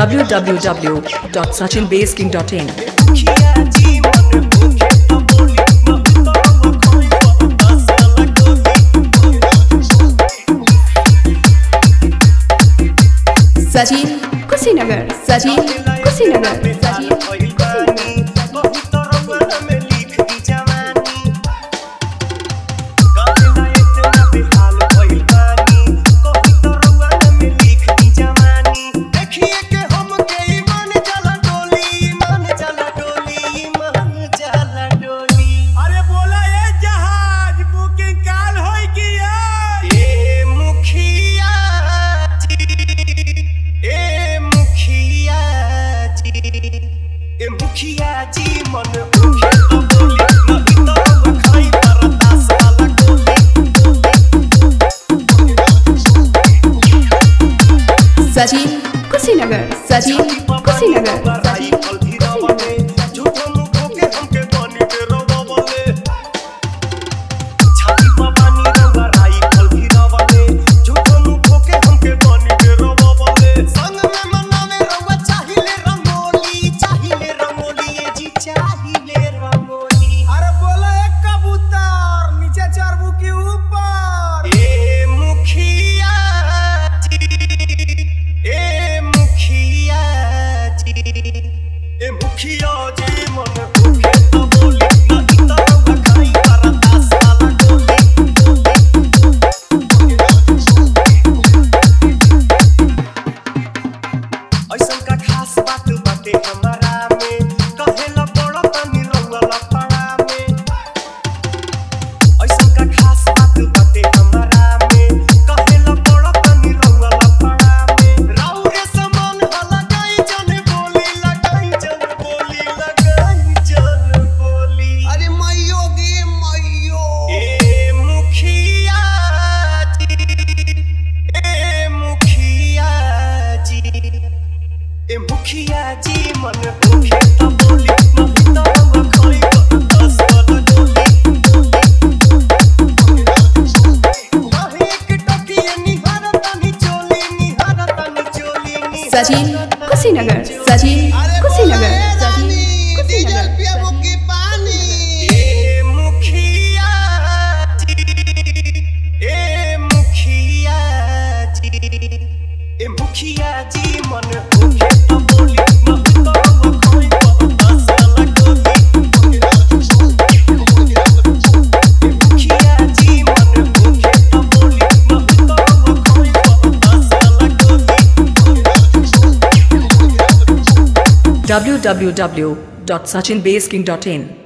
www.sachinbaseking.in Sachin Kushinagar, Sachin Kushinagar, Sachin मुखिया जी मन उठे तो बोली नहीं तो खाई परदास वाला गोली Sachin Kushinagar, Sachin Kushinagar, Sachin झूठो मुखो के हमके पानी के रवा वाले छाती पर पानी रवा राइफल भी रवाले झूठो मुखो के हमके पानी के रवा वाले संग में मनावे रवा चाहिए रंगोली ये जी चाहिए रंगोली अरे बोला एक कबूतर नीचे चरबू के ऊपर ए मुखिया जी ए मुखिया जी ए मुखिया जी मन उठे तो बोली नहीं तो खाई परदास वाला गोली ऐसन का खास बात बाटे हमारा में कहेला बड़ा तनी रउआ लफड़ा में ऐसन का खास बात बाटे हमारा में कहेला बड़ा तनी रउआ लफड़ा में राउ रे समान हला गई जन बोली लगाई जन बोली अरे मैयो गे मैयो ए मुखिया जी ए मुखिया जी ए मुखिया जी मन उठे तो बोली नहीं तो खाई परदास वाला गोली नहीं एक टकिए निहारतानी चोली Sachin Kushinagar, Sachin Kushinagar, Sachin diesel Kushinagar. पिया की पानी ए मुखिया जी ए मुखिया जी ए मुखिया जी मन उठे तो बोली नहीं तो खाई परदास वाला गोली ए मुखिया जी मन उठे तो बोली नहीं तो खाई परदास वाला गोली www.sachinbaseking.in